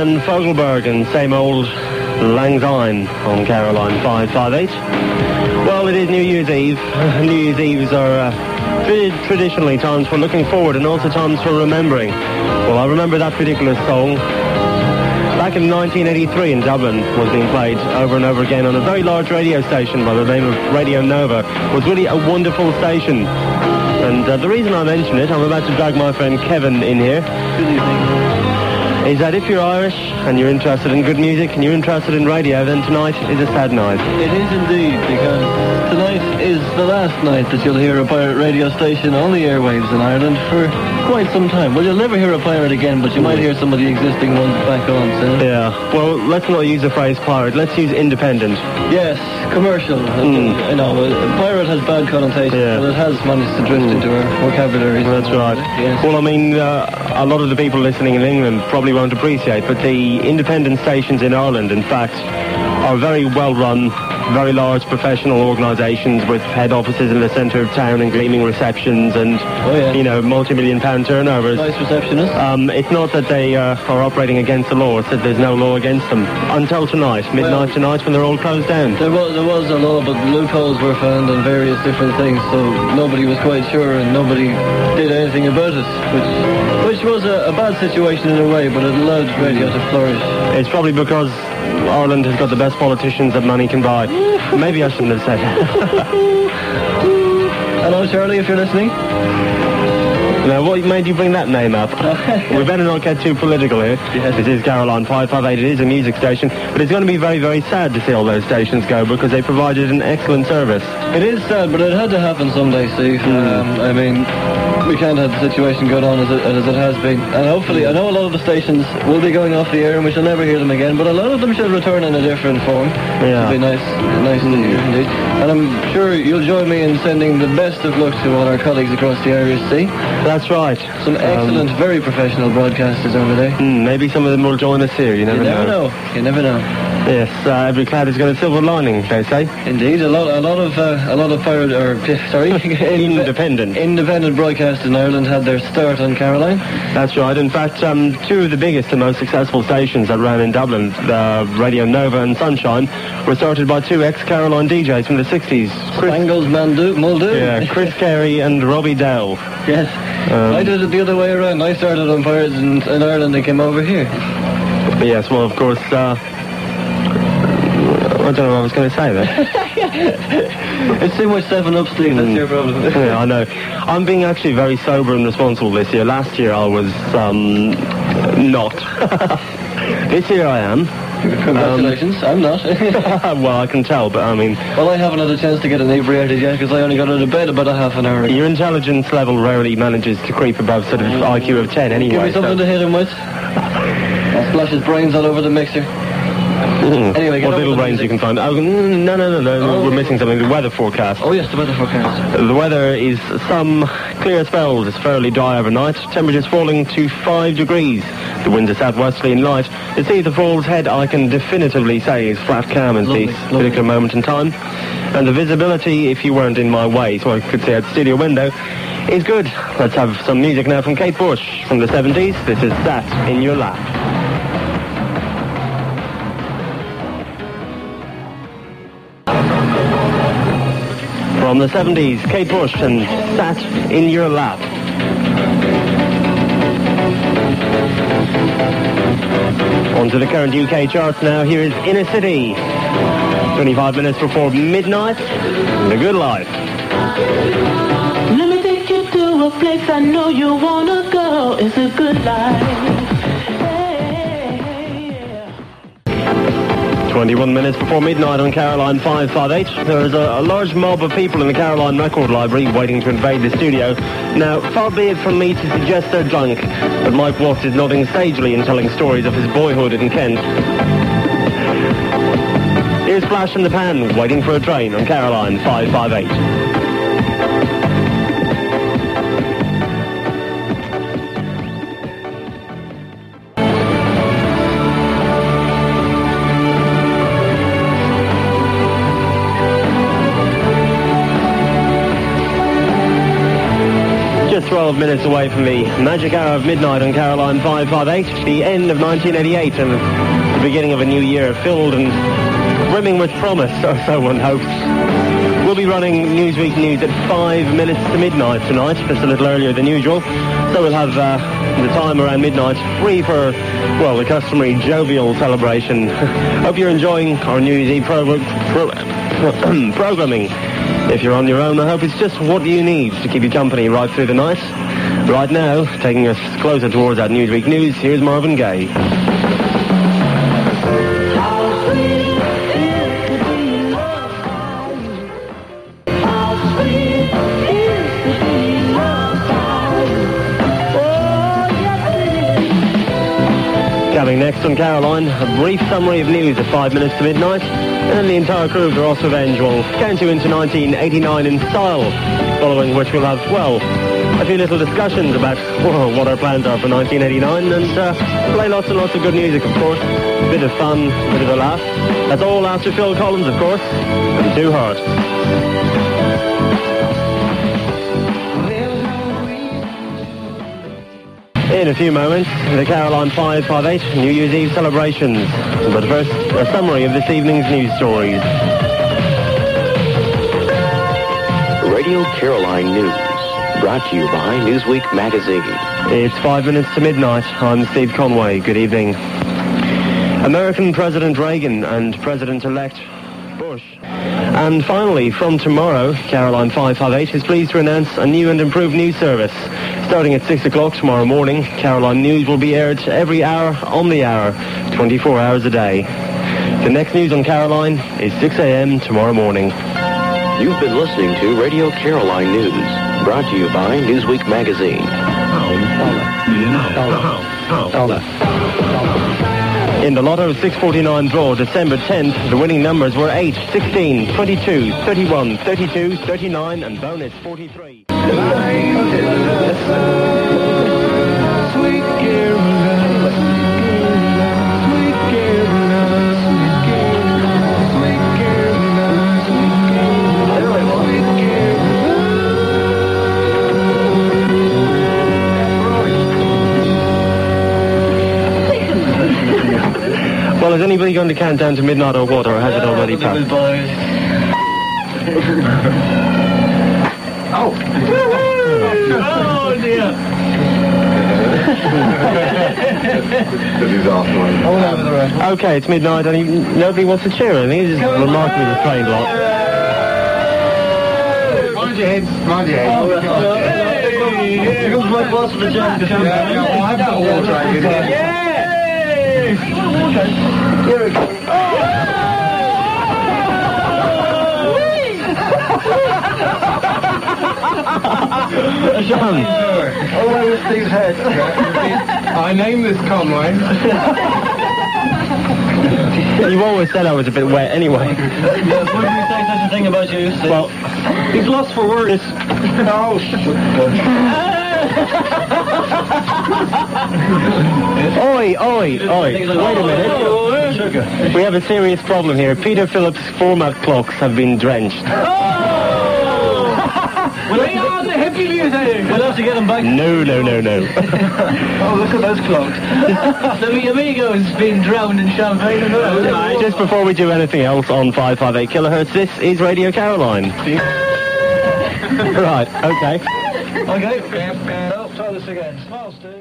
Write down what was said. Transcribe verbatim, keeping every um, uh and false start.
Johan Fogelberg and same old Lang Syne on Caroline five five eight. Well, it is New Year's Eve. New Year's Eves are uh, tra- traditionally times for looking forward and also times for remembering. Well, I remember that particular song back in nineteen eighty-three in Dublin was being played over and over again on a very large radio station by the name of Radio Nova. It was really a wonderful station. And uh, the reason I mention it, I'm about to drag my friend Kevin in here. Good evening. Is that if you're Irish and you're interested in good music and you're interested in radio, then tonight is a sad night. It is indeed, because tonight is the last night that you'll hear a pirate radio station on the airwaves in Ireland for quite some time. Well, you'll never hear a pirate again, but you might hear some of the existing ones back on soon. Yeah, well, let's not use the phrase pirate, let's use independent. Yes, commercial. Mm. You know, a pirate has bad connotations, yeah. But it has managed to drift mm. into our vocabulary. That's right. Yes. Well, I mean, uh, a lot of the people listening in England probably won't appreciate, but the independent stations in Ireland, in fact, are very well run, very large professional organisations with head offices in the centre of town and gleaming receptions and, oh, yeah. you know, multi-million pound turnovers. Nice receptionists. Um, it's not that they uh, are operating against the law, it's that there's no law against them. Until tonight, midnight well, tonight when they're all closed down. There was, there was a law, but loopholes were found on various different things, so nobody was quite sure and nobody did anything about it, which, which was a, a bad situation in a way, but it allowed radio to flourish. It's probably because Ireland has got the best politicians that money can buy. Maybe I shouldn't have said that. Hello, Charlie, if you're listening. Now, what made you bring that name up? We better not get too political here. Yes. This is Caroline five five eight. It is a music station, but it's going to be very, very sad to see all those stations go because they provided an excellent service. It is sad, but it had to happen someday, Steve. Mm. Um, I mean, we can't have the situation going on as it, as it has been. And hopefully, I know a lot of the stations will be going off the air and we shall never hear them again, but a lot of them should return in a different form. Yeah. It'll be nice, nice mm. to hear, indeed. And I'm sure you'll join me in sending the best of luck to all our colleagues across the Irish Sea. That's right. Some excellent, um, very professional broadcasters over there. Mm, maybe some of them will join us here, you never, you never know. know. You never know. Yes, uh, every cloud has got a silver lining, they say. Indeed, a lot, a lot of, uh, a lot of pirate, or sorry, independent, independent broadcasts in Ireland had their start on Caroline. That's right. In fact, um, two of the biggest and most successful stations that ran in Dublin, uh, Radio Nova and Sunshine, were started by two ex-Caroline D Js from the sixties. Chris Angles, Mandu, Muldoon. Yeah, Chris Carey and Robbie Dowell. Yes, um, I did it the other way around. I started on pirates in, in Ireland and came over here. Yes, well, of course. Uh, I don't know what I was going to say there. It's too much seven up, Steve. That's mm. your problem. Yeah, I know. I'm being actually very sober and responsible this year. Last year I was um, not. This year I am. Congratulations. Um, I'm not. Well, I can tell, but I mean... Well, I haven't had a chance to get inebriated yet because I only got out of bed about a half an hour ago. Your intelligence level rarely manages to creep above sort of I Q of ten anyway. Give me something so. to hit him with. I'll splash his brains all over the mixer. Mm. Anyway, what little brains you can find? Oh, no, no, no, no. Oh. We're missing something. The weather forecast. Oh, yes, the weather forecast. The weather is some clear spells. It's fairly dry overnight. Temperatures falling to five degrees. The winds are southwesterly and light. The sea at the Falls Head, I can definitively say, is flat calm at this particular moment in time. And the visibility, if you weren't in my way, so I could see out the studio window, is good. Let's have some music now from Kate Bush from the seventies. This is Sat in Your Lap. From the seventies, Kate Bush and Sat in Your Lap. On to the current U K charts now. Here is Inner City. twenty-five minutes before midnight. The Good Life. Let me take you to a place I know you wanna go. It's a good life. twenty-one minutes before midnight on Caroline five five eight. There is a, a large mob of people in the Caroline Record Library waiting to invade the studio. Now, far be it from me to suggest they're drunk, but Mike Watts is nodding sagely and telling stories of his boyhood in Kent. Here's Flash in the Pan, waiting for a train on Caroline five five eight. twelve twelve minutes away from the magic hour of midnight on Caroline five five eight, the end of nineteen eighty-eight and the beginning of a new year filled and brimming with promise, or so one hopes. We'll be running Newsweek News at five minutes to midnight tonight, just a little earlier than usual. So we'll have uh, the time around midnight free for, well, the customary jovial celebration. Hope you're enjoying our New Year's Eve pro- pro- programming. If you're on your own, I hope it's just what you need to keep you company right through the night. Right now, taking us closer towards that Newsweek News, here's Marvin Gaye. Coming next on Caroline, a brief summary of news at five minutes to midnight, and then the entire crew of the Ross Revenge will count you into nineteen eighty-nine in style, following which we'll have, well, a few little discussions about well, what our plans are for nineteen eighty-nine, and uh, play lots and lots of good music, of course. A bit of fun, a bit of a laugh. That's all after Phil Collins, of course, and Two Hearts. In a few moments, the Caroline five five eight New Year's Eve celebrations. But first, a summary of this evening's news stories. Radio Caroline News, brought to you by Newsweek Magazine. It's five minutes to midnight. I'm Steve Conway. Good evening. American President Reagan and President-elect Bush. And finally, from tomorrow, Caroline five five eight is pleased to announce a new and improved news service. Starting at six o'clock tomorrow morning, Caroline News will be aired every hour on the hour, twenty-four hours a day. The next news on Caroline is six a.m. tomorrow morning. You've been listening to Radio Caroline News, brought to you by Newsweek Magazine. In the Lotto six forty-nine draw, December tenth, the winning numbers were eight, sixteen, twenty-two, thirty-one, thirty-two, thirty-nine, and bonus forty-three. Well, is anybody going to count down to midnight or what, or has it already passed? Oh! Oh, dear! Okay, it's midnight and he, nobody wants to cheer. I think it's just a remarkably restrained lot. Mind your heads, mind your heads. Here comes my boss for the jam. Yeah, yeah, I've got water. Yeah! Here it goes. John. Oh, where was Steve's head? I named this Conway. You've always said I was a bit wet anyway. Yes, what did we say such a thing about you, Steve? Well, he's lost for words. Oh, Oi, oi, oi. Wait a minute. We have a serious problem here. Peter Phillips' format clocks have been drenched. We'll have to, the hippie music. We'll have to get them back. No, no, no, no. Oh, look at those clocks. The Mi Amigo's been drowned in champagne as well. Just before we do anything else on five five eight kilohertz, this is Radio Caroline. Right, okay. Okay. Oh, try this again. Smile, Steve.